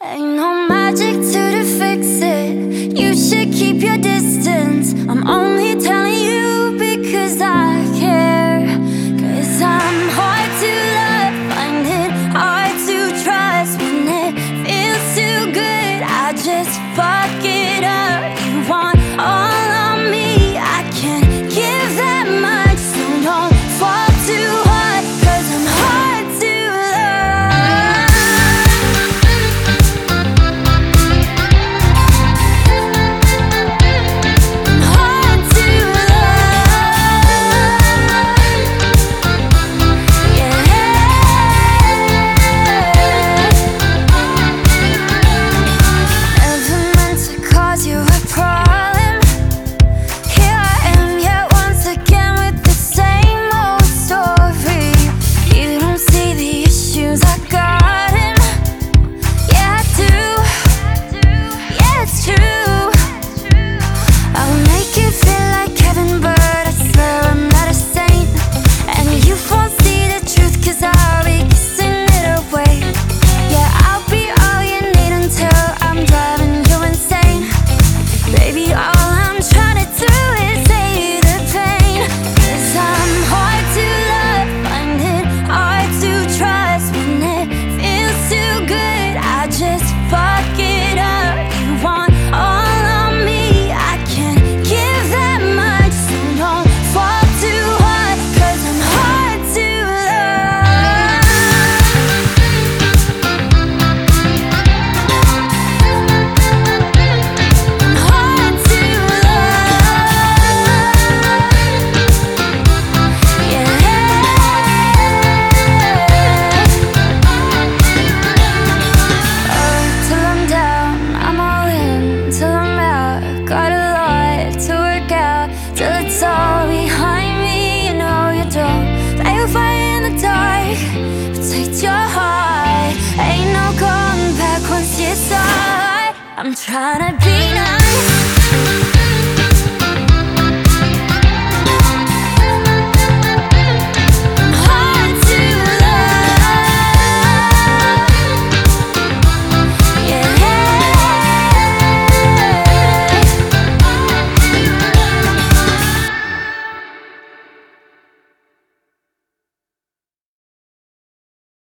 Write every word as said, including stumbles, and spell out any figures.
Ain't no magic to to fix it. You should keep your distance. I'm only telling you because I care. Cause I'm hard to love, find it hard to trust. When it feels too good, I just fuck it up. You want all of me, I can't give that much. So don't fall too hard, cause I'm hard to love. I'm hard to love. Yeah. Never meant to cause you a problem. Here I am yet once again with the same old story. You don't see the issues I got him. Yeah, I do. Yeah, it's true. I'll make you feel like Kevin Bird. I swear I'm not a saint. And you won't see the truth, cause I'll be kissing it away. Yeah, I'll be all you need until I'm driving you insane. Baby, all I'm trying to do is save the pain. Cause I'm hard to love, find it hard to trust. When it feels too good, I just fuck it up. You want all of me, I can't give that much. So don't fall too hard, cause I'm hard to love. I'm hard to love. Yeah. Uh, till I'm down, I'm all in. Till I'm out, got a lot to work out. Till it's all behind me, you know you don't play with fire in the dark. Protect your heart, ain't no going back once you start. I'm trying to be nice.